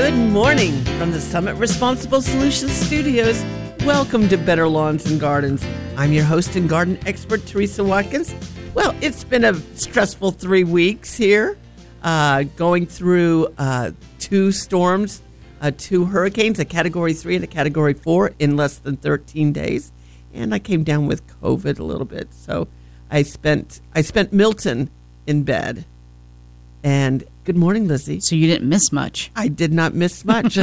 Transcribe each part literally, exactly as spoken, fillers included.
Good morning from the Summit Responsible Solutions Studios. Welcome to Better Lawns and Gardens. I'm your host and garden expert, Teresa Watkins. Well, it's been a stressful three weeks here, uh, going through uh, two storms, uh, two hurricanes, a Category three and a Category four in less than thirteen days. And I came down with COVID a little bit, so I spent I spent Milton in bed. And good morning, Lizzie. So you didn't miss much. I did not miss much.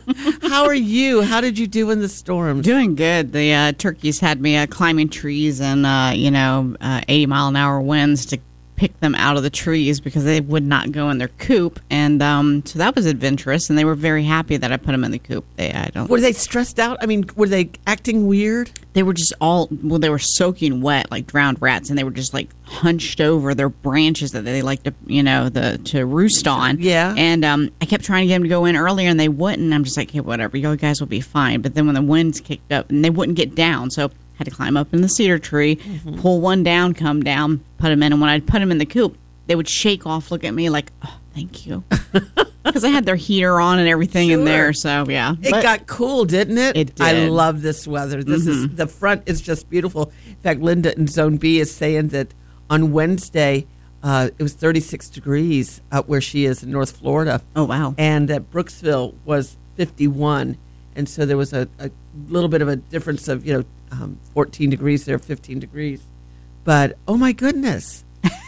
How are you? How did you do in the storms? Doing good. The uh, turkeys had me uh, climbing trees and, uh, you know, uh, eighty mile an hour winds to pick them out of the trees because they would not go in their coop. And um, so that was adventurous, and they were very happy that I put them in the coop. They, I don't. Were they stressed out? I mean, were they acting weird? They were just all, well, they were soaking wet like drowned rats, and they were just like hunched over their branches that they like to, you know, the to roost on. Yeah. And um, I kept trying to get them to go in earlier, and they wouldn't. I'm just like, hey, whatever, you guys will be fine. But then when the winds kicked up, and they wouldn't get down, so I had to climb up in the cedar tree, mm-hmm. pull one down, come down, put them in. And when I'd put them in the coop, they would shake off, look at me like, oh, thank you. Because I had their heater on and everything sure. in there, so yeah. It but got cool, didn't it? It did. I love this weather. This mm-hmm. is the front is just beautiful. In fact, Linda in Zone B is saying that on Wednesday uh, it was thirty-six degrees out where she is in North Florida. Oh wow! And at Brooksville was fifty-one, and so there was a, a little bit of a difference of you know um, fourteen degrees there, fifteen degrees. But oh my goodness.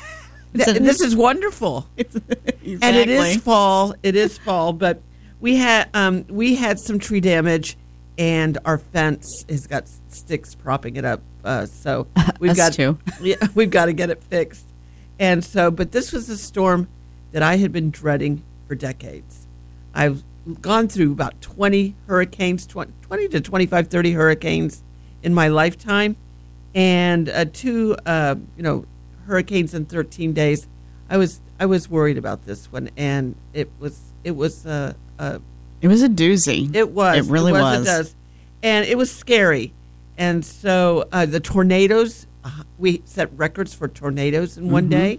Th- this is wonderful, it's, exactly. And it is fall. It is fall, but we had um, we had some tree damage, and our fence has got sticks propping it up. Uh, so we've Us got too. yeah, we've got to get it fixed. And so, but this was a storm that I had been dreading for decades. I've gone through about twenty hurricanes, twenty to twenty-five, thirty hurricanes in my lifetime, and uh, two, uh, you know. hurricanes in thirteen days. I was I was worried about this one, and it was it was uh, uh it was a doozy. It was it really it was, was. It does, and it was scary. And so uh, the tornadoes, uh, we set records for tornadoes in one mm-hmm. day,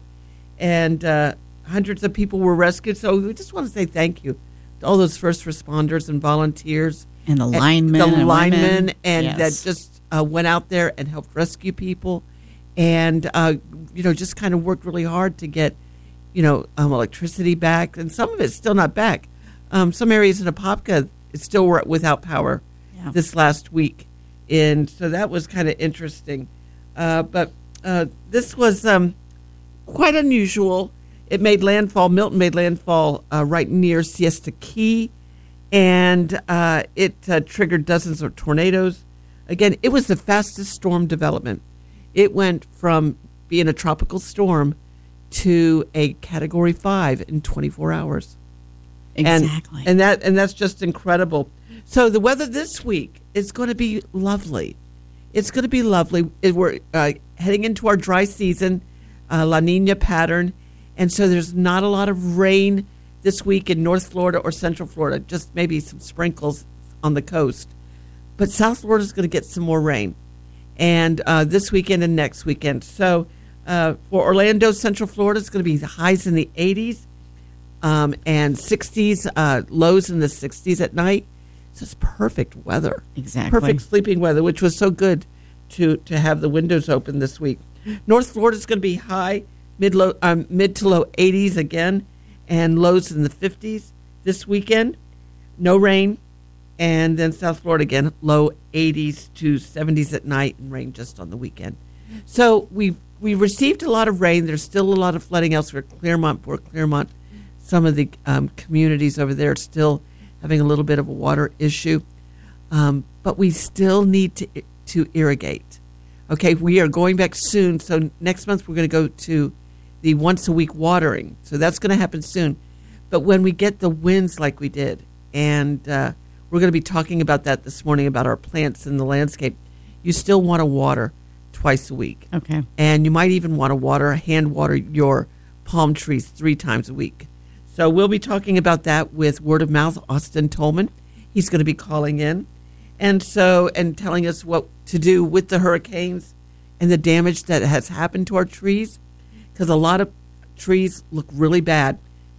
and uh, hundreds of people were rescued. So we just want to say thank you to all those first responders and volunteers and the linemen, and the and linemen, women. and yes. that just uh, went out there and helped rescue people. And, uh, you know, just kind of worked really hard to get, you know, um, electricity back. And some of it's still not back. Um, some areas in Apopka still were without power yeah. this last week. And so that was kind of interesting. Uh, but uh, this was um, quite unusual. It made landfall. Milton made landfall uh, right near Siesta Key. And uh, it uh, triggered dozens of tornadoes. Again, it was the fastest storm development. It went from being a tropical storm to a Category five in twenty-four hours. Exactly. And, and that and that's just incredible. So the weather this week is going to be lovely. It's going to be lovely. It, we're uh, heading into our dry season, uh, La Nina pattern, and so there's not a lot of rain this week in North Florida or Central Florida, just maybe some sprinkles on the coast. But South Florida is going to get some more rain. And uh, this weekend and next weekend. So uh, for Orlando, Central Florida, it's going to be the highs in the eighties um, and sixties, uh, lows in the sixties at night. So it's perfect weather. Exactly. Perfect sleeping weather, which was so good to, to have the windows open this week. North Florida is going to be high, mid, low, um, mid to low eighties again, and lows in the fifties this weekend. No rain. And then South Florida again, low eighties to seventies at night and rain just on the weekend. So we we received a lot of rain. There's still a lot of flooding elsewhere. Clermont, Port Clermont, some of the um, communities over there are still having a little bit of a water issue. Um, but we still need to to irrigate. Okay, we are going back soon. So next month we're going to go to the once a week watering. So that's going to happen soon. But when we get the winds like we did, and uh, we're going to be talking about that this morning, about our plants in the landscape. You still want to water twice a week. Okay. And you might even want to water, hand water your palm trees three times a week. So we'll be talking about that with Word of Mouth, Austin Tolman. He's going to be calling in. And so, and telling us what to do with the hurricanes and the damage that has happened to our trees. Because a lot of trees look really bad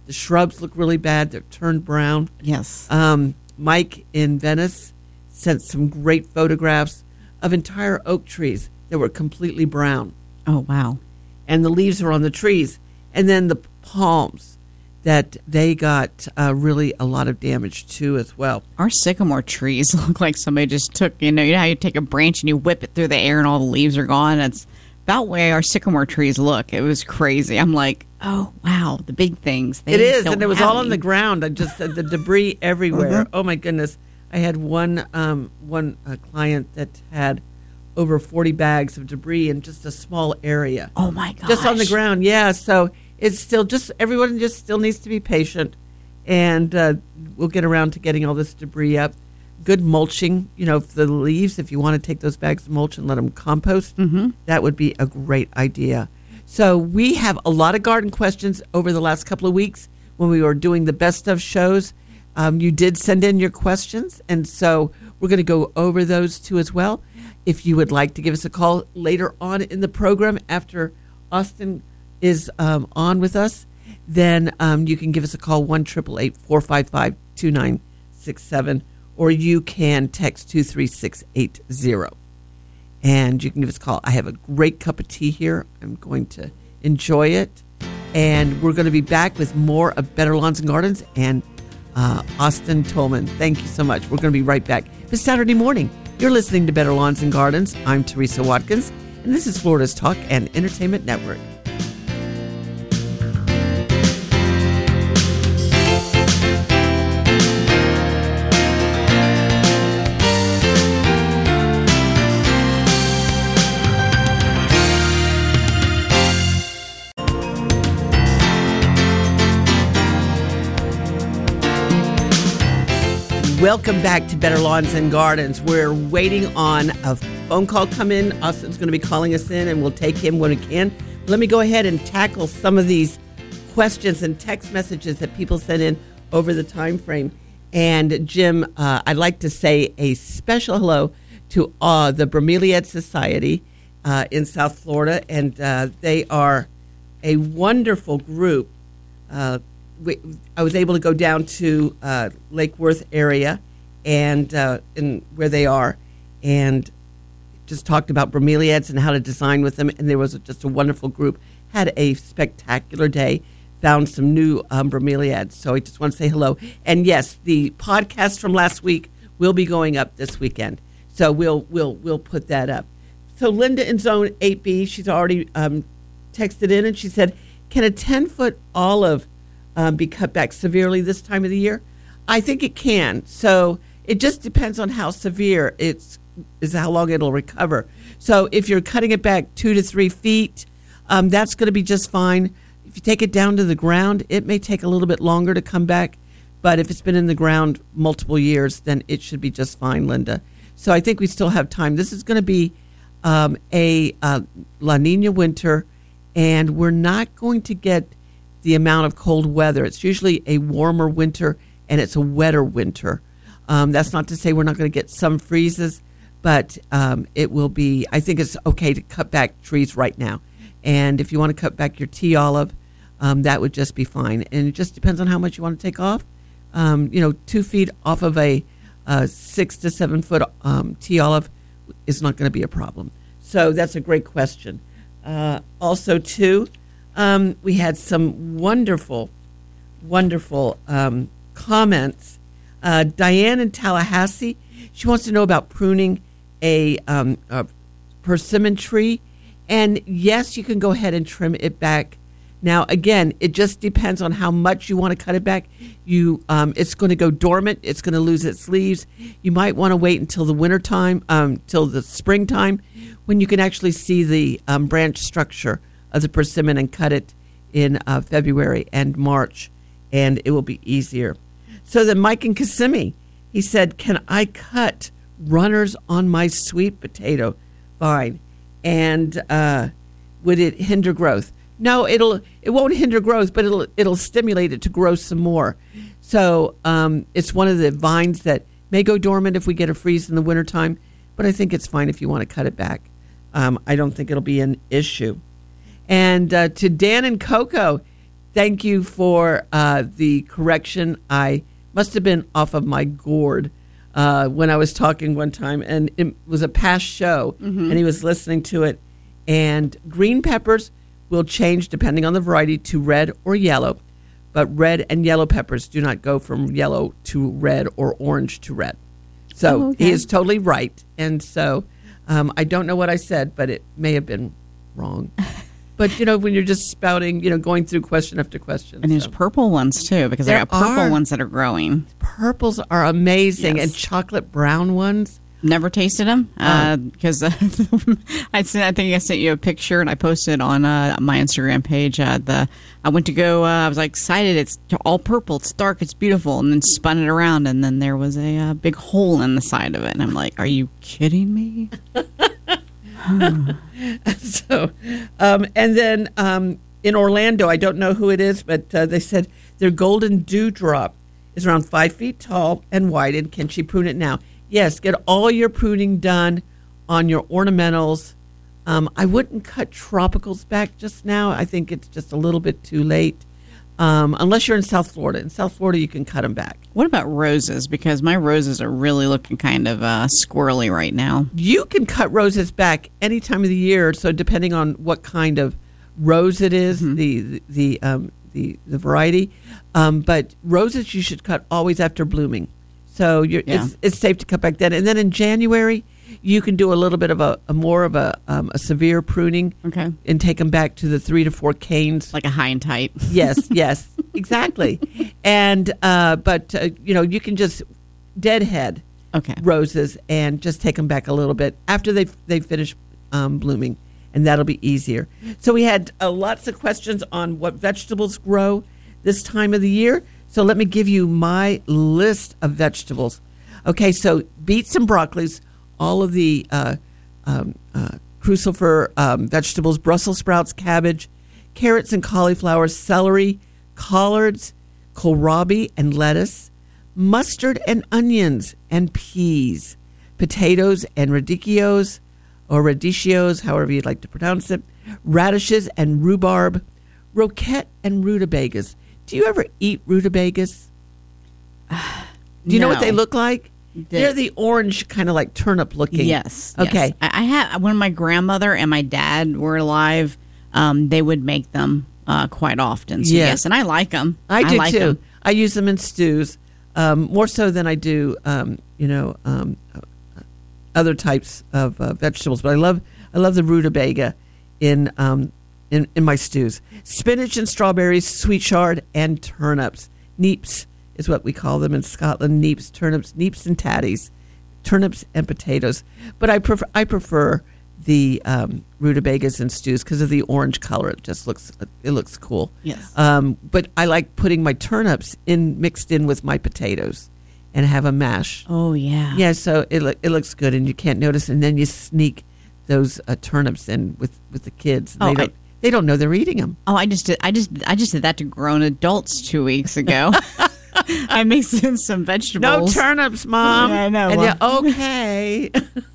The shrubs look really bad. They're turned brown. Yes. Um, Mike in Venice sent some great photographs of entire oak trees that were completely brown. Oh, wow. And the leaves are on the trees. And then the palms that they got uh, really a lot of damage to as well. Our sycamore trees look like somebody just took, you know, you know how you take a branch and you whip it through the air and all the leaves are gone? That's about the way our sycamore trees look. It was crazy. I'm like, oh, wow, the big things. They it is, and it was all any. on the ground. I just uh, the debris everywhere. Mm-hmm. Oh, my goodness. I had one, um, one uh, client that had over forty bags of debris in just a small area. Oh, my gosh. Just on the ground, yeah. So it's still just, everyone just still needs to be patient, and uh, we'll get around to getting all this debris up. Good mulching, you know, for the leaves, if you want to take those bags of mulch and let them compost, mm-hmm. that would be a great idea. So we have a lot of garden questions over the last couple of weeks when we were doing the best of shows. Um, you did send in your questions, and so we're going to go over those too as well. If you would like to give us a call later on in the program after Austin is um, on with us, then um, you can give us a call, one eight eight eight, four five five, two nine six seven, or you can text two three six eight zero. And you can give us a call. I have a great cup of tea here. I'm going to enjoy it. And we're going to be back with more of Better Lawns and Gardens and uh, Austin Tolman. Thank you so much. We're going to be right back this Saturday morning. You're listening to Better Lawns and Gardens. I'm Teresa Watkins, and this is Florida's Talk and Entertainment Network. Welcome back to Better Lawns and Gardens. We're waiting on a phone call come in. Austin's going to be calling us in, and we'll take him when we can. Let me go ahead and tackle some of these questions and text messages that people sent in over the time frame. And Jim, uh, I'd like to say a special hello to uh, the Bromeliad Society uh, in South Florida, and uh, they are a wonderful group. Uh, We, I was able to go down to uh, Lake Worth area and uh, in where they are, and just talked about bromeliads and how to design with them. And there was just a wonderful group. Had a spectacular day. Found some new um, bromeliads. So I just want to say hello. And yes, the podcast from last week will be going up this weekend. So we'll we'll we'll put that up. So Linda in Zone eight B, she's already um, texted in, and she said, "Can a ten foot olive Um, be cut back severely this time of the year?" I think it can. So it just depends on how severe it's is, how long it'll recover. So if you're cutting it back two to three feet, um, that's going to be just fine. If you take it down to the ground, it may take a little bit longer to come back. But if it's been in the ground multiple years, then it should be just fine, Linda. So I think we still have time. This is going to be um, a uh, La Nina winter, and we're not going to get the amount of cold weather. It's usually a warmer winter, and it's a wetter winter. Um, that's not to say we're not going to get some freezes, but um, it will be, I think it's okay to cut back trees right now. And if you want to cut back your tea olive, um, that would just be fine. And it just depends on how much you want to take off. Um, you know, two feet off of a uh, six to seven foot um, tea olive is not going to be a problem. So that's a great question. Uh, also, too, Um, we had some wonderful, wonderful um, comments. Uh, Diane in Tallahassee, she wants to know about pruning a, um, a persimmon tree. And yes, you can go ahead and trim it back. Now, again, it just depends on how much you want to cut it back. You, um, it's going to go dormant. It's going to lose its leaves. You might want to wait until the wintertime, um, till the springtime, when you can actually see the um, branch structure of the persimmon and cut it in uh, February and March, and it will be easier. So then Mike in Kissimmee, he said, "Can I cut runners on my sweet potato vine? And uh, would it hinder growth?" No, it'll it won't hinder growth, but it'll it'll stimulate it to grow some more. So um, it's one of the vines that may go dormant if we get a freeze in the wintertime, but I think it's fine if you want to cut it back. Um, I don't think it'll be an issue. And uh, to Dan and Coco, thank you for uh, the correction. I must have been off of my gourd uh, when I was talking one time, and it was a past show, mm-hmm. and he was listening to it. And green peppers will change depending on the variety to red or yellow, but red and yellow peppers do not go from yellow to red or orange to red. So oh, okay. he is totally right. And so um, I don't know what I said, but it may have been wrong. But, you know, when you're just spouting, you know, going through question after question. And there's so. purple ones, too, because there I got purple are. ones that are growing. Purples are amazing. Yes. And chocolate brown ones. Never tasted them because uh, uh, I sent. I think I sent you a picture and I posted on uh, my Instagram page. Uh, the I went to go. Uh, I was like excited. It's all purple. It's dark. It's beautiful. And then spun it around, and then there was a uh, big hole in the side of it. And I'm like, "Are you kidding me?" so, um, and then um, in Orlando, I don't know who it is, but uh, they said their golden dewdrop is around five feet tall and wide. And can she prune it now? Yes, get all your pruning done on your ornamentals. Um, I wouldn't cut tropicals back just now. I think it's just a little bit too late. Um, unless you're in South Florida. In South Florida, you can cut them back. What about roses? Because my roses are really looking kind of uh, squirrely right now. You can cut roses back any time of the year. So depending on what kind of rose it is, mm-hmm. the the the, um, the the variety. Um, but roses you should cut always after blooming. So you're, yeah. it's it's safe to cut back then. And then in January, you can do a little bit of a, a more of a um, a severe pruning, okay, and take them back to the three to four canes, like a high and tight. Yes, yes, exactly. And uh, but uh, you know you can just deadhead okay. roses and just take them back a little bit after they they finish um, blooming, and that'll be easier. So we had uh, lots of questions on what vegetables grow this time of the year. So let me give you my list of vegetables. Okay, so beets and broccolis, all of the uh, um, uh, crucifer um, vegetables, Brussels sprouts, cabbage, carrots and cauliflower, celery, collards, kohlrabi and lettuce, mustard and onions and peas, potatoes and radicchios, or radicchios, however you'd like to pronounce it, radishes and rhubarb, roquette and rutabagas. Do you ever eat rutabagas? Do you no. know what they look like? The, They're the orange, kind of like turnip looking. Yes. Okay. Yes. I, I had when my grandmother and my dad were alive. Um, they would make them uh, quite often. So yes. yes, and I like them. I do I like too. them. I use them in stews um, more so than I do, um, you know, um, other types of uh, vegetables. But I love, I love the rutabaga in. Um, In, in my stews. Spinach and strawberries, sweet chard, and turnips. Neeps is what we call them in Scotland. Neeps, turnips, neeps and tatties. Turnips and potatoes. But I prefer I prefer the um, rutabagas and stews because of the orange color. It just looks it looks cool. Yes. Um, but I like putting my turnips in mixed in with my potatoes and have a mash. Oh yeah. Yeah. So it it looks good and you can't notice. And then you sneak those uh, turnips in with, with the kids. Oh, they don't, I, They don't know they're eating them. Oh, I just did. I just I just did that to grown adults two weeks ago. I mixed in some vegetables. No turnips, Mom. Yeah, I know. And well. you're okay.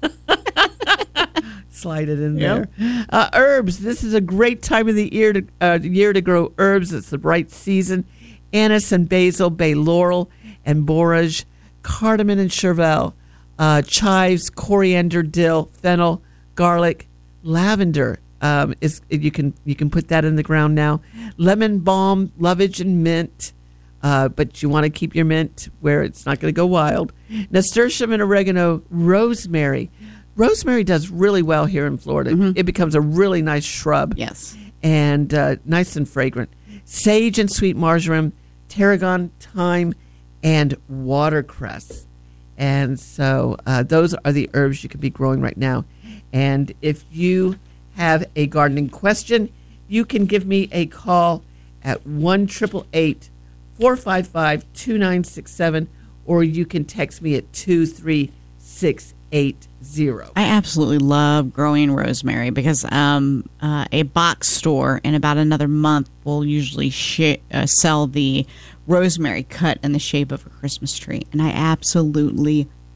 Slide it in there. Yep. Uh, herbs. This is a great time of the year to uh, year to grow herbs. It's the right season. Anise and basil, bay laurel and borage, cardamom and chervil, uh, chives, coriander, dill, fennel, garlic, lavender. Um, is you can you can put that in the ground now. Lemon balm, lovage, and mint. Uh, but you want to keep your mint where it's not going to go wild. Nasturtium and oregano, rosemary. Rosemary does really well here in Florida. Mm-hmm. It becomes a really nice shrub. Yes. And uh, nice and fragrant. Sage and sweet marjoram, tarragon, thyme, and watercress. And so uh, those are the herbs you can be growing right now. And if you have a gardening question, you can give me a call at one eight eight eight, four five five, two nine six seven, or you can text me at two three six eight zero. I absolutely love growing rosemary because um, uh, a box store in about another month will usually sh- uh, sell the rosemary cut in the shape of a Christmas tree, and I absolutely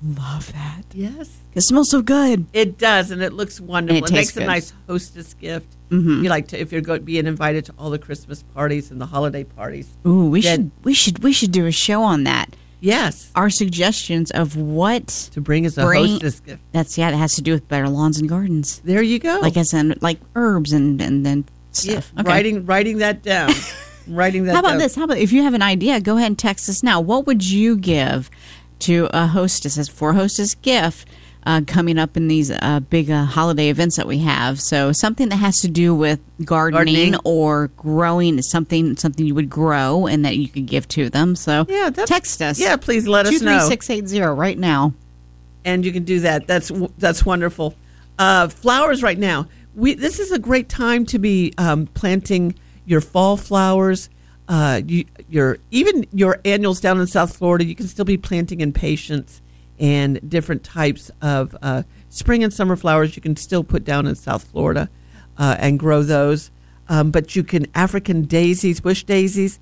love that. Yes. It smells so good. It does, and it looks wonderful. And it it tastes makes good. a nice hostess gift. Mm-hmm. You like to, if you're going being invited to all the Christmas parties and the holiday parties. Ooh, we Then- should we should we should do a show on that. Yes. Our suggestions of what To bring as a Bring- hostess gift. that's yeah, it has to do with better lawns and gardens. There you go. Like I said, like herbs and and then Yeah, stuff. Okay. writing writing that down. writing that How about down. this? How about if you have an idea, go ahead and text us now. What would you give to a hostess as for a hostess gift uh, coming up in these uh, big uh, holiday events that we have? So something that has to do with gardening, Gardening. or growing, something something you would grow and that you could give to them. So Yeah, that's, text us. Yeah, please let us two three know. six eight zero right now. And you can do that. That's that's wonderful. Uh, flowers right now. We this is a great time to be um, planting your fall flowers. Uh, you, your even your annuals down in South Florida. You can still be planting impatiens and different types of uh, spring and summer flowers. You can still put down in South Florida uh, and grow those. Um, but you can African daisies, bush daisies.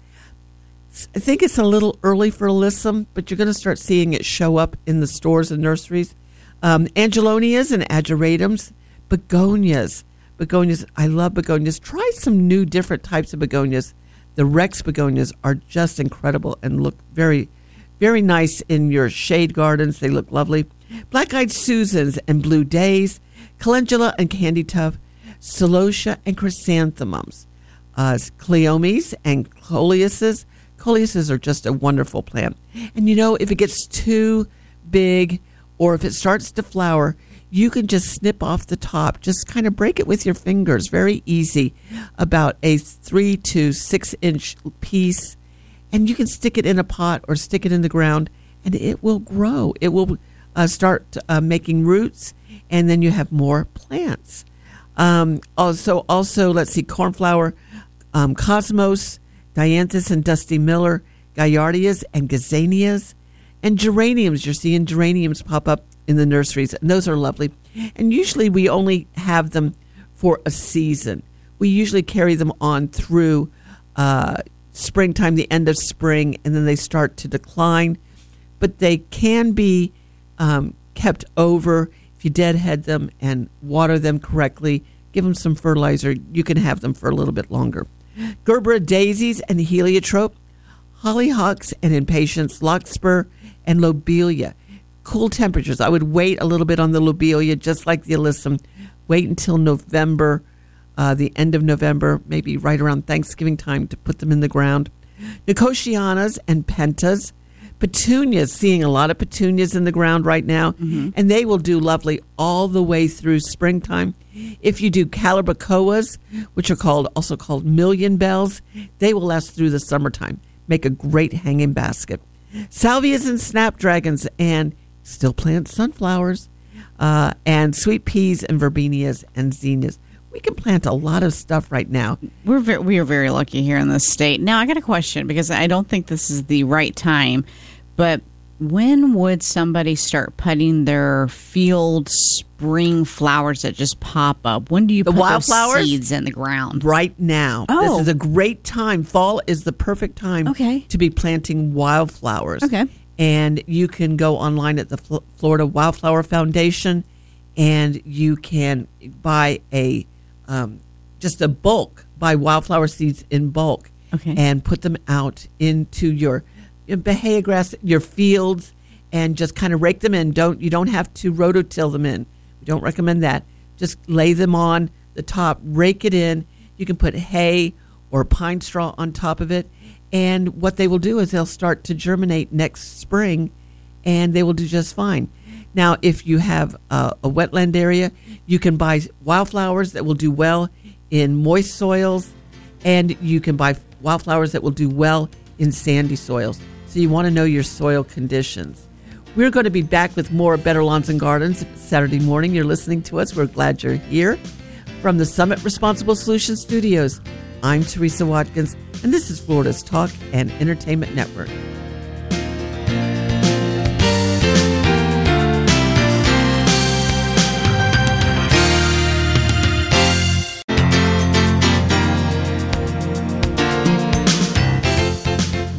I think it's a little early for alyssum, but you're going to start seeing it show up in the stores and nurseries. Um, angelonias and ageratums, begonias. Begonias, I love begonias. Try some new different types of begonias. The Rex begonias are just incredible and look very, very nice in your shade gardens. They look lovely. Black-eyed Susans and blue days, calendula and candy tuft, celosia and chrysanthemums, uh, cleomes and coleuses. Coleuses are just a wonderful plant. And you know, if it gets too big or if it starts to flower, you can just snip off the top. Just kind of break it with your fingers. Very easy. About a three to six inch piece. And you can stick it in a pot or stick it in the ground and it will grow. It will uh, start uh, making roots, and then you have more plants. Um, also, also, let's see, cornflower, um, cosmos, dianthus and dusty miller, gallardias and gazanias, and geraniums. You're seeing geraniums pop up in the nurseries, and those are lovely. And usually we only have them for a season. We usually carry them on through uh, springtime, the end of spring, and then they start to decline. But they can be um, kept over if you deadhead them and water them correctly. Give them some fertilizer. You can have them for a little bit longer. Gerbera daisies and heliotrope, hollyhocks and impatiens, larkspur and lobelia. Cool temperatures. I would wait a little bit on the lobelia, just like the alyssum. Wait until November, uh, the end of November, maybe right around Thanksgiving time to put them in the ground. Nicotianas and pentas. Petunias, seeing a lot of petunias in the ground right now, mm-hmm. and they will do lovely all the way through springtime. If you do calibrachoas, which are called also called million bells, they will last through the summertime. Make a great hanging basket. Salvias and snapdragons, and still plant sunflowers, uh, and sweet peas and verbenias and zinnias. We can plant a lot of stuff right now. We're very, we are very lucky here in this state. Now, I got a question because I don't think this is the right time, but when would somebody start putting their field spring flowers that just pop up? When do you the put wildflowers? those seeds in the ground? Right now. Oh. This is a great time. Fall is the perfect time Okay. to be planting wildflowers. Okay. And you can go online at the Fl- Florida Wildflower Foundation, and you can buy a um, just a bulk, buy wildflower seeds in bulk, Okay. and put them out into your, your bahia grass, your fields, and just kind of rake them in. Don't you don't have to rototill them in. We don't recommend that. Just lay them on the top, rake it in. You can put hay or pine straw on top of it. And what they will do is they'll start to germinate next spring, and they will do just fine. Now, if you have a, a wetland area, you can buy wildflowers that will do well in moist soils, and you can buy wildflowers that will do well in sandy soils. So you want to know your soil conditions. We're going to be back with more Better Lawns and Gardens Saturday morning. You're listening to us. We're glad you're here. From the Summit Responsible Solutions Studios, I'm Teresa Watkins, and this is Florida's Talk and Entertainment Network.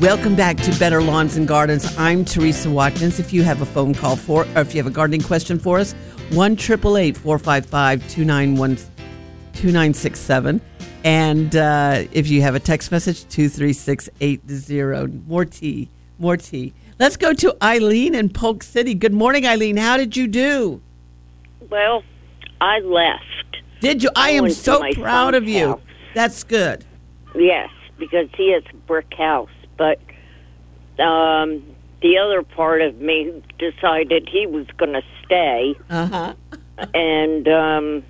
Welcome back to Better Lawns and Gardens. I'm Teresa Watkins. If you have a phone call for, or if you have a gardening question for us, one triple eight four five five two nine one two nine six seven, and uh, if you have a text message, two three six eight zero. More tea, more tea. Let's go to Eileen in Polk City. Good morning, Eileen. How did you do? Well, I left. Did you? I, I am so proud of you. House. That's good. Yes, because he has a brick house. But um, the other part of me decided he was going to stay. Uh-huh. and um,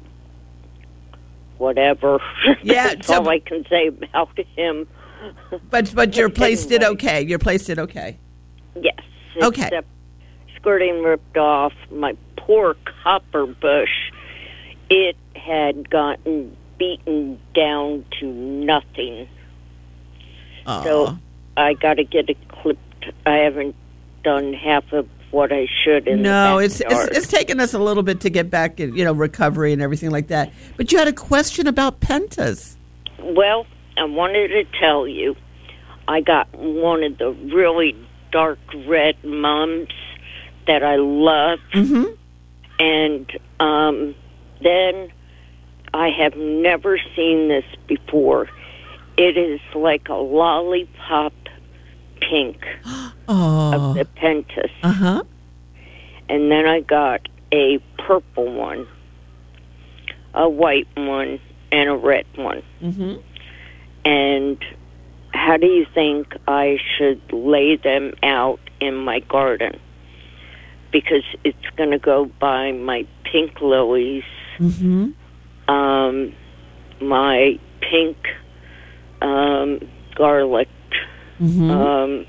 whatever. Yeah, That's so, all I can say about him. But but your place anyway. did okay. Your place did okay. Yes. Okay. Except skirting ripped off. My poor copper bush, it had gotten beaten down to nothing. Aww. So I got to get it clipped. I haven't done half of what I should in no, the it's, it's it's taken us a little bit to get back in, you know, recovery and everything like that. But you had a question about pentas. Well, I wanted to tell you, I got one of the really dark red mums that I love, Mm-hmm. and um, then I have never seen this before. It is like a lollipop pink Oh. of the pentas. Uh-huh. And then I got a purple one, a white one, and a red one. Mm-hmm. And how do you think I should lay them out in my garden? Because it's going to go by my pink lilies, Mm-hmm. um, my pink um, garlic, Mm-hmm. um,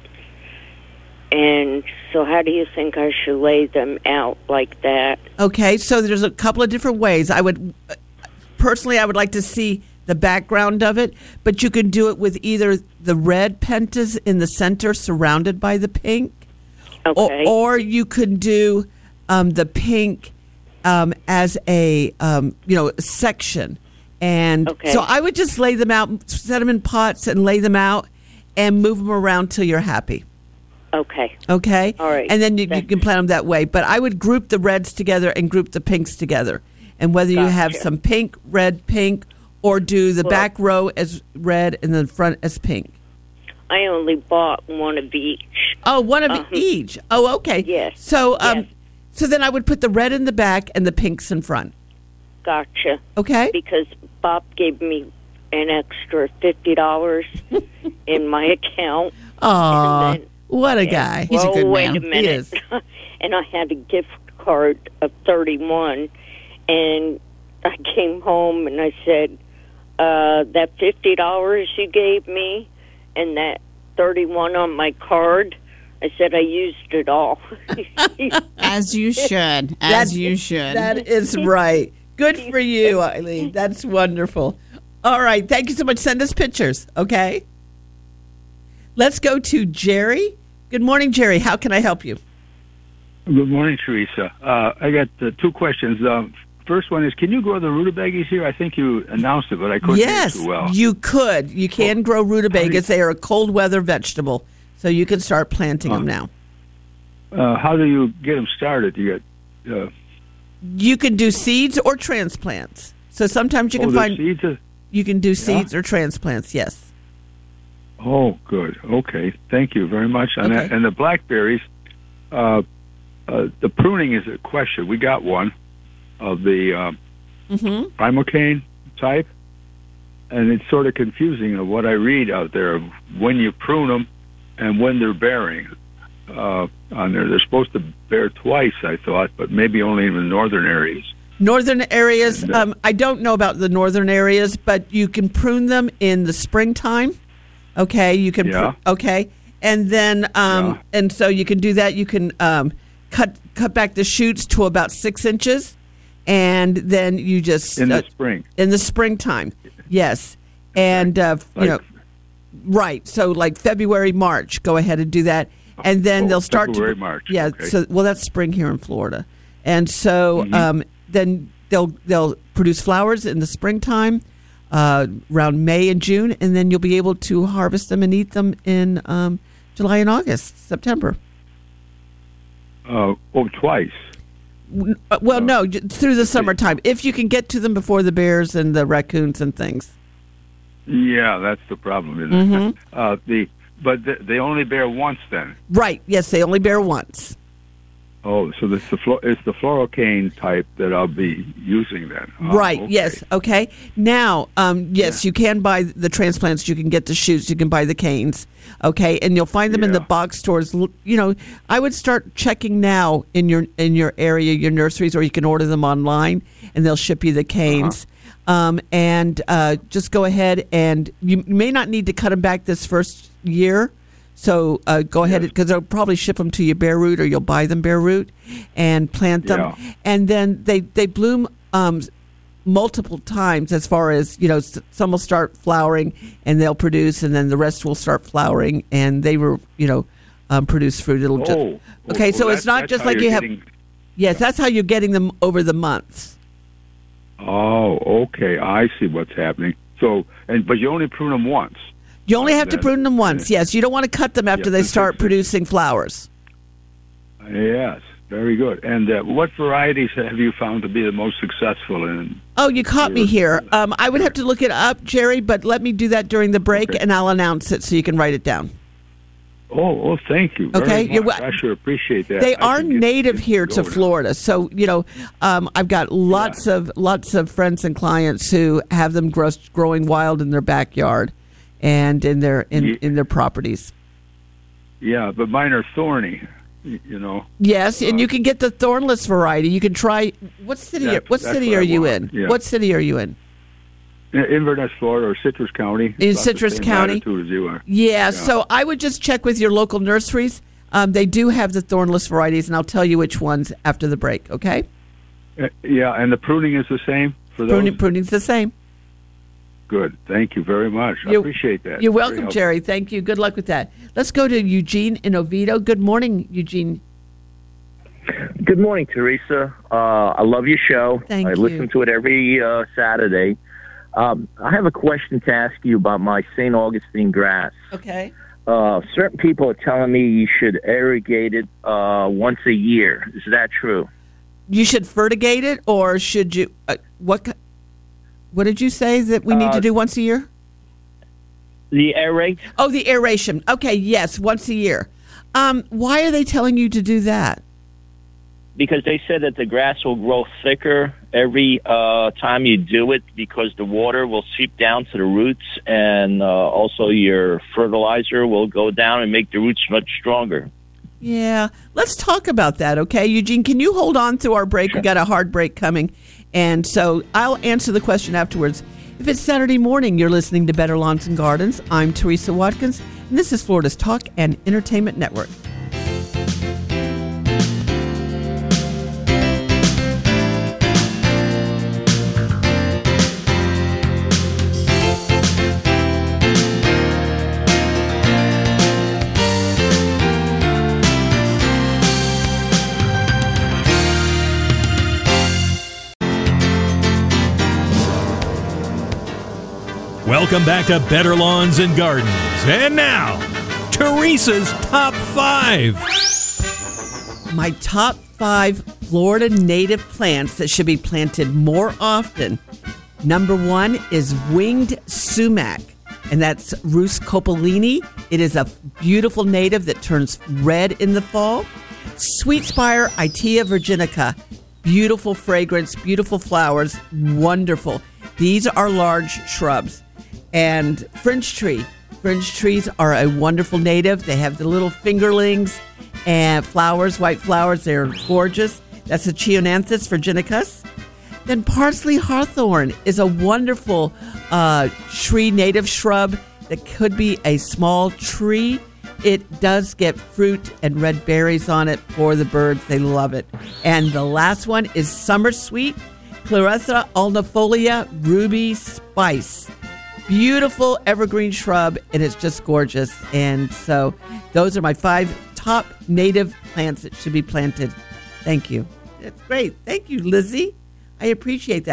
and so how do you think I should lay them out like that? Okay, so there's a couple of different ways. I would, personally, I would like to see the background of it, but you can do it with either the red pentas in the center surrounded by the pink, Okay. or, or you could do um, the pink um, as a, um, you know, section. And Okay. so I would just lay them out, set them in pots and lay them out and move them around till you're happy. Okay. Okay? All right. And then you, you Thanks. can plant them that way. But I would group the reds together and group the pinks together. And whether you have Gotcha. some pink, red, pink, or do the Well- back row as red and the front as pink. I only bought one of each. Oh, one of Uh-huh. each. Oh, okay. Yes. So, um, Yes. so then I would put the red in the back and the pinks in front. Gotcha. Okay? Because Bob gave me an extra fifty dollars in my account. Aw, And then- what a and- guy. He's a well, good wait man. a He minute. is. And I had a gift card of thirty-one, and I came home and I said, uh, that fifty dollars you gave me and that thirty-one on my card, I said I used it all. As you should. As That's- you should. That is right. Good for you, Eileen. That's wonderful. All right. Thank you so much. Send us pictures, okay? Let's go to Jerry. Good morning, Jerry. How can I help you? Good morning, Teresa. Uh, I got uh, two questions. Um, first one is, can you grow the rutabagas here? I think you announced it, but I couldn't Yes, hear too well. you could. You can grow rutabagas. They are a cold weather vegetable, so you can start planting them now. Uh, how do you get them started? You get uh, You can do seeds or transplants. So sometimes you oh, can the find seeds. Are, you can do seeds or transplants. Yes. oh, good. Okay, thank you very much. And, Okay. that, and the blackberries, uh, uh, the pruning is a question. We got one of the uh, Mm-hmm. primocane type, and it's sort of confusing of what I read out there of when you prune them and when they're bearing. Uh, on there, they're supposed to bear twice, I thought, but maybe only in the northern areas. Northern areas, And, uh, um, I don't know about the northern areas, but you can prune them in the springtime. Okay, you can. Yeah. Pr- okay, and then um, Yeah. and so you can do that. You can um, cut cut back the shoots to about six inches, and then you just In the uh, spring. in the springtime. Yes, and uh, you Like- know, right. So like February, March, go ahead and do that, and then Oh, they'll start February, to March, Yeah. okay. So well, that's spring here in Florida, and so Mhm. um, then they'll they'll produce flowers in the springtime. uh, around May and June, and then you'll be able to harvest them and eat them in um, July and August, September. Uh, oh, twice. Uh, Well, no, j- through the summertime, if you can get to them before the bears and the raccoons and things. Yeah, that's the problem, isn't Mm-hmm. it? Uh, the but th- they only bear once then. Right. Yes, they only bear once. Oh, so this the flo- it's the florocane type that I'll be using then. Oh, Right. okay. Yes. Okay. Now, um, yes, you can buy the transplants. You can get the shoots. You can buy the canes. Okay, and you'll find them in the Yeah. box stores. L- You know, I would start checking now in your in your area, your nurseries, or you can order them online, and they'll ship you the canes. Um, and uh, just go ahead, and you may not need to cut them back this first year. So uh, go ahead, Yes. because they'll probably ship them to you bare root, or you'll buy them bare root and plant them. Yeah. And then they, they bloom um, multiple times, as far as, you know, s- some will start flowering and they'll produce, and then the rest will start flowering and they were, you know, um, produce fruit. It'll just, Oh, okay, oh, so oh, it's that- not that's just how like you're you have, getting- yes, that's how you're getting them over the months. Oh, okay. I see what's happening. So, and but you only prune them once. You only have to Then- prune them once, yes. You don't want to cut them after Yeah, they that's start it. producing flowers. Yes, very good. And uh, what varieties have you found to be the most successful in? Oh, you caught me here. Um, I would have to look it up, Jerry, but let me do that during the break, Okay. and I'll announce it so you can write it down. Oh, oh, thank you. Very Okay, much. you're wel- I sure appreciate that. They I are can get- native get here to going. Florida, so you know um, I've got lots of lots of friends and clients who have them grow, growing wild in their backyard and in their in, Ye- in their properties. Yeah, but mine are thorny. y- You know. Yes, and you can get the thornless variety. You can try. What city? Are, That's- what that's city what are I you want, in? yeah. What city are you in? In Inverness, Florida, or Citrus County. In About the Citrus same County? latitude as you are. Yeah, so I would just check with your local nurseries. Um, they do have the thornless varieties, and I'll tell you which ones after the break. Okay? Uh, yeah, and the pruning is the same for those. Pruning, pruning's the same. Good. Thank you very much. I You- appreciate that. You're Very welcome, helpful. Jerry. Thank you. Good luck with that. Let's go to Eugene in Oviedo. Good morning, Eugene. Good morning, Teresa. Uh, I love your show. Thank I you. listen to it every uh, Saturday. Um, I have a question to ask you about my Saint Augustine grass. Okay. Uh, certain people are telling me you should irrigate it uh, once a year. Is that true? You should fertigate it, or should you? Uh, what? ki- What did you say that we need to Uh, do once a year? The aerate? Oh, the aeration. Okay, yes, once a year. Um, why are they telling you to do that? Because they said that the grass will grow thicker every uh, time you do it because the water will seep down to the roots, and uh, also your fertilizer will go down and make the roots much stronger. Yeah, let's talk about that, okay? Eugene, can you hold on through our break? We got a hard break coming. And so I'll answer the question afterwards. If it's Saturday morning, you're listening to Better Lawns and Gardens. I'm Teresa Watkins, and this is Florida's Talk and Entertainment Network. Welcome back to Better Lawns and Gardens. And now, Teresa's Top five. My top five Florida native plants that should be planted more often. Number one is winged sumac, and that's Rus coppolini. It is a beautiful native that turns red in the fall. Sweetspire Itea virginica, beautiful fragrance, beautiful flowers, wonderful. These are large shrubs. And French tree. French trees are a wonderful native. They have the little fingerlings and flowers, white flowers. They're gorgeous. That's a Chionanthus virginicus. Then parsley hawthorn is a wonderful uh, tree, native shrub that could be a small tree. It does get fruit and red berries on it for the birds. They love it. And the last one is summer sweet, Clerethra ulnifolia ruby spice. Beautiful evergreen shrub, and it's just gorgeous. And so those are my five top native plants that should be planted. Thank you. That's great. Thank you, Lizzie. I appreciate that.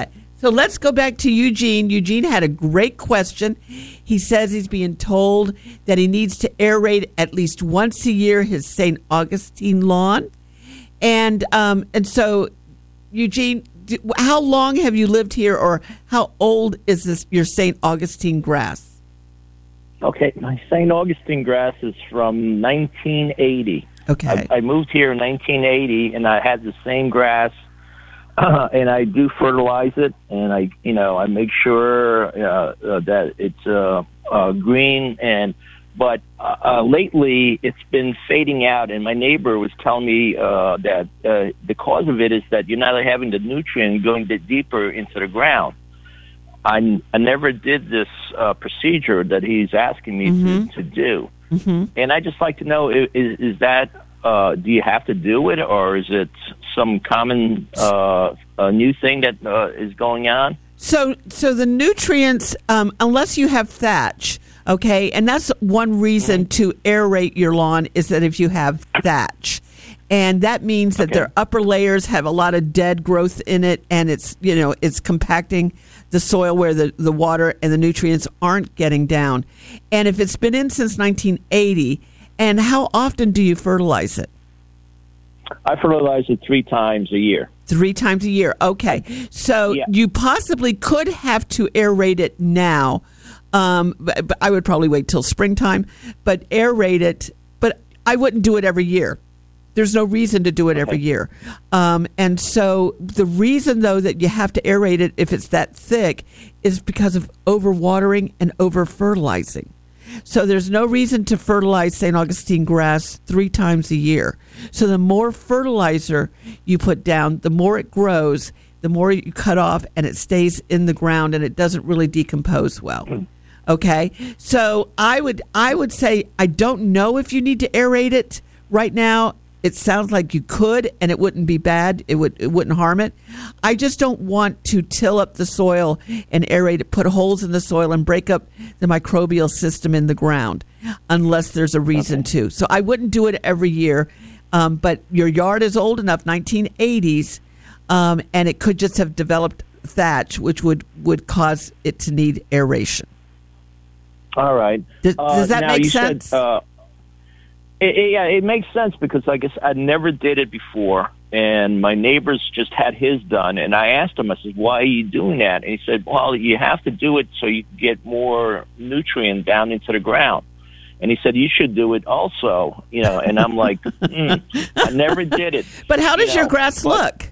So let's go back to Eugene. Eugene had a great question. He says he's being told that he needs to aerate at least once a year his Saint Augustine lawn. And um, and so, Eugene, do, how long have you lived here, or how old is this your Saint Augustine grass? Okay, my Saint Augustine grass is from nineteen eighty. Okay. I, I moved here in nineteen eighty, and I had the same grass. Uh, and I do fertilize it, and I, you know, I make sure uh, uh, that it's uh, uh, green. And but uh, uh, lately, it's been fading out. And my neighbor was telling me uh, that uh, the cause of it is that you're not having the nutrient going bit deeper into the ground. I, I never did this uh, procedure that he's asking me mm-hmm. to, to do, mm-hmm. and I just like to know: is, is that uh, do you have to do it, or is it some common uh, a new thing that uh, is going on? So, so the nutrients, um, unless you have thatch, okay, and that's one reason to aerate your lawn is that if you have thatch, and that means that okay. their upper layers have a lot of dead growth in it, and it's you know it's compacting the soil where the, the water and the nutrients aren't getting down. And if it's been in since nineteen eighty, and how often do you fertilize it? I fertilize it three times a year. Three times a year. Okay. So yeah. you possibly could have to aerate it now. Um, but, but I would probably wait till springtime. But aerate it. But I wouldn't do it every year. There's no reason to do it okay. every year. Um, and so the reason, though, that you have to aerate it if it's that thick is because of overwatering and over-fertilizing. So there's no reason to fertilize Saint Augustine grass three times a year. So the more fertilizer you put down, the more it grows, the more you cut off, and it stays in the ground, and it doesn't really decompose well. Okay? So I would I would say I don't know if you need to aerate it right now. It sounds like you could, and it wouldn't be bad. It would it wouldn't harm it. I just don't want to till up the soil and aerate it, put holes in the soil, and break up the microbial system in the ground unless there's a reason okay. to. So I wouldn't do it every year. Um, but your yard is old enough, nineteen eighties, um, and it could just have developed thatch, which would, would cause it to need aeration. All right. Does, uh, does that now make you sense? Said, uh, It, it, yeah, it makes sense because I guess I never did it before, and my neighbors just had his done. And I asked him, I said, "Why are you doing that?" And he said, "Well, you have to do it so you can get more nutrient down into the ground." And he said, "You should do it also." You know, and I'm like, mm, I never did it. But how does you know, your grass look?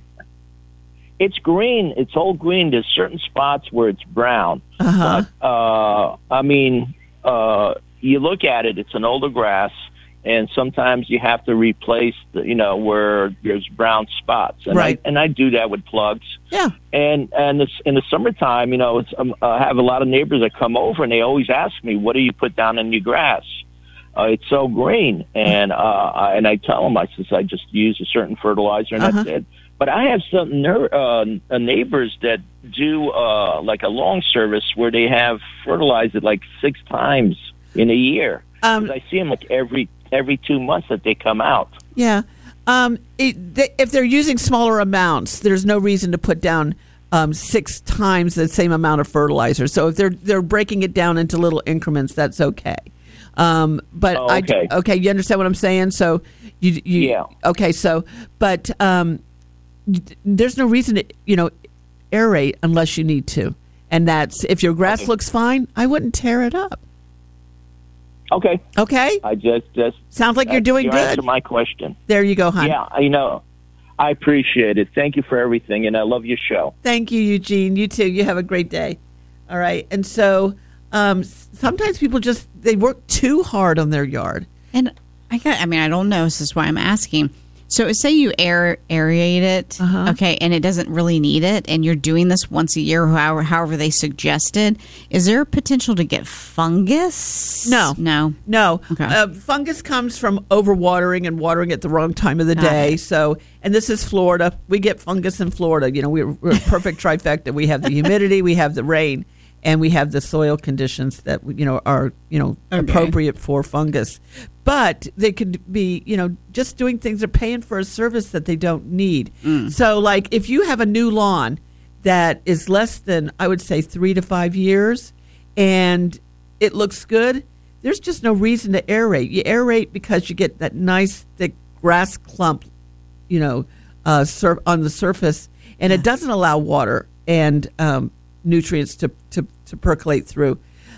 It's green. It's all green. There's certain spots where it's brown. Uh-huh. But, uh, I mean, uh, you look at it; it's an older grass. And sometimes you have to replace, the, you know, where there's brown spots, and right. I and I do that with plugs. Yeah. And and this, in the summertime, you know, it's, um, I have a lot of neighbors that come over, and they always ask me, "What do you put down in your grass? Uh, it's so green." And uh, I, and I tell them, I says, I just use a certain fertilizer, and uh-huh. that's it. But I have some ner- uh, neighbors that do uh, like a long service where they have fertilized it like six times in a year. Um, I see them like every. every two months that they come out. Yeah. Um, it, they, if they're using smaller amounts, there's no reason to put down um, six times the same amount of fertilizer. So if they're they're breaking it down into little increments, that's okay. Um, but oh, okay. I okay, you understand what I'm saying? So you you yeah. Okay, so but um, there's no reason to you know aerate unless you need to, and that's if your grass okay. looks fine, I wouldn't tear it up. Okay. Okay. I just just sounds like you're doing your good. Answer my question. There you go, hon. Yeah, you know, I appreciate it. Thank you for everything, and I love your show. Thank you, Eugene. You too. You have a great day. All right. And so, um, sometimes people just they work too hard on their yard. And I got. I mean, I don't know. This is why I'm asking. So, say you aer- aerate it, uh-huh. okay, and it doesn't really need it, and you're doing this once a year, however, however they suggested. Is there a potential to get fungus? No, no, no. Okay. Uh, fungus comes from overwatering and watering at the wrong time of the day. So, and this is Florida. We get fungus in Florida. You know, we're, we're a perfect trifecta. We have the humidity, we have the rain, and we have the soil conditions that you know are you know okay. appropriate for fungus. But they could be, you know, just doing things. They're paying for a service that they don't need. Mm. So, like, if you have a new lawn that is less than, I would say, three to five years, and it looks good, there's just no reason to aerate. You aerate because you get that nice thick grass clump, you know, uh, sur- on the surface, and it doesn't allow water and um, nutrients to, to, to percolate through.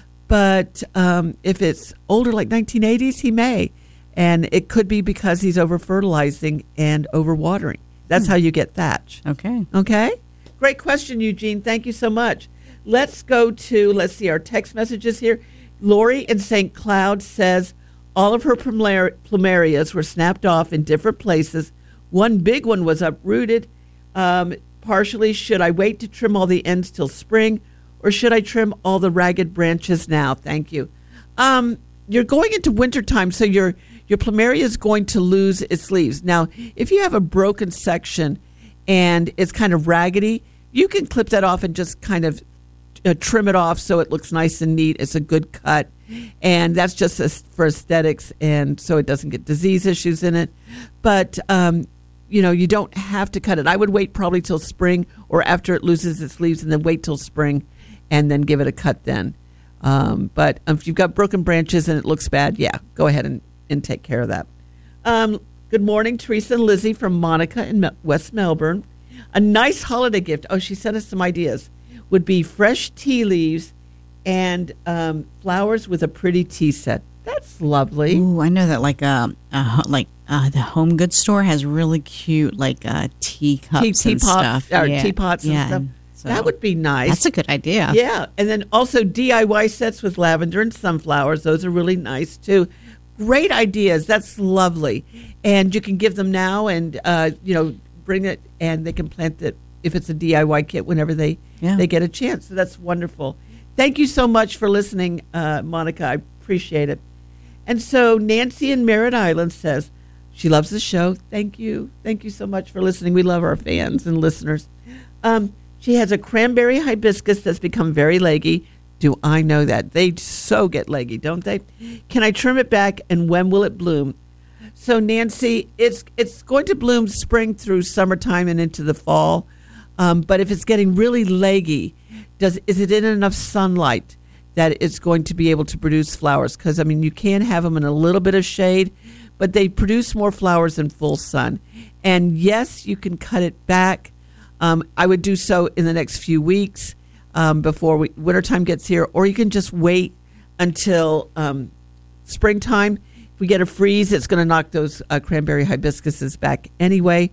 But um, if it's older, like nineteen eighties, he may. And it could be because he's over-fertilizing and over-watering. That's hmm. how you get thatch. Okay. Okay? Great question, Eugene. Thank you so much. Let's go to, let's see, our text messages here. Lori in Saint Cloud says all of her plumer- plumerias were snapped off in different places. One big one was uprooted. Um, partially, should I wait to trim all the ends till spring, or should I trim all the ragged branches now? Thank you. Um, you're going into wintertime, so your your plumeria is going to lose its leaves. Now, if you have a broken section and it's kind of raggedy, you can clip that off and just kind of uh, trim it off so it looks nice and neat. It's a good cut, and that's just a, for aesthetics, and so it doesn't get disease issues in it. But um, you know, you don't have to cut it. I would wait probably till spring or after it loses its leaves, and then wait till spring, and then give it a cut then. Um, but if you've got broken branches and it looks bad, yeah, go ahead and, and take care of that. Um, good morning, Teresa and Lizzie from Monica in Mel- West Melbourne. A nice holiday gift, oh, she sent us some ideas, would be fresh tea leaves and um, flowers with a pretty tea set. That's lovely. Ooh, I know that like uh, uh like uh, the Home Goods store has really cute like uh, teacups tea, tea and pots, stuff. Or yeah. teapots and yeah. stuff. So that would be nice. That's a good idea. Yeah, and then also D I Y sets with lavender and sunflowers. Those are really nice too. Great ideas. That's lovely. And you can give them now, and uh, you know, bring it, and they can plant it if it's a D I Y kit whenever they yeah. they get a chance. So that's wonderful. Thank you so much for listening, uh, Monica. I appreciate it. And so Nancy in Merritt Island says she loves the show. Thank you. Thank you so much for listening. We love our fans and listeners. Um, she has a cranberry hibiscus that's become very leggy. Do I know that? They so get leggy, don't they? Can I trim it back, and when will it bloom? So, Nancy, it's it's going to bloom spring through summertime and into the fall. Um, but if it's getting really leggy, does is it in enough sunlight that it's going to be able to produce flowers? Because, I mean, you can have them in a little bit of shade, but they produce more flowers in full sun. And, yes, you can cut it back. Um, I would do so in the next few weeks um, before we, wintertime gets here, or you can just wait until um, springtime. If we get a freeze, it's going to knock those uh, cranberry hibiscuses back anyway.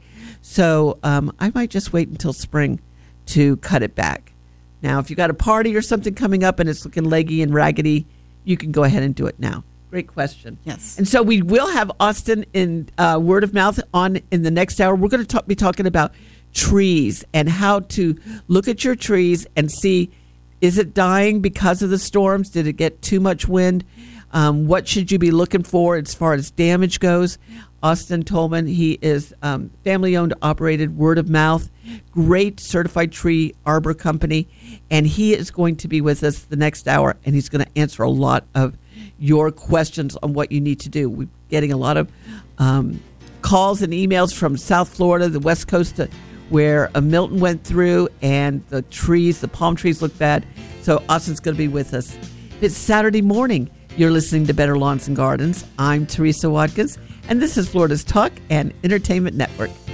So um, I might just wait until spring to cut it back. Now, if you've got a party or something coming up and it's looking leggy and raggedy, you can go ahead and do it now. Great question. Yes. And so we will have Austin in uh, Word of Mouth on in the next hour. We're going to talk, be talking about trees and how to look at your trees and see, is it dying because of the storms? Did it get too much wind? Um, what should you be looking for as far as damage goes? Austin Tolman, he is um, family-owned, operated, word of mouth, great certified tree arbor company, and he is going to be with us the next hour, and he's going to answer a lot of your questions on what you need to do. We're getting a lot of um, calls and emails from South Florida, the West Coast, to where a Milton went through, and the trees, the palm trees look bad. So Austin's going to be with us. It's Saturday morning. You're listening to Better Lawns and Gardens. I'm Teresa Watkins, and this is Florida's Talk and Entertainment Network.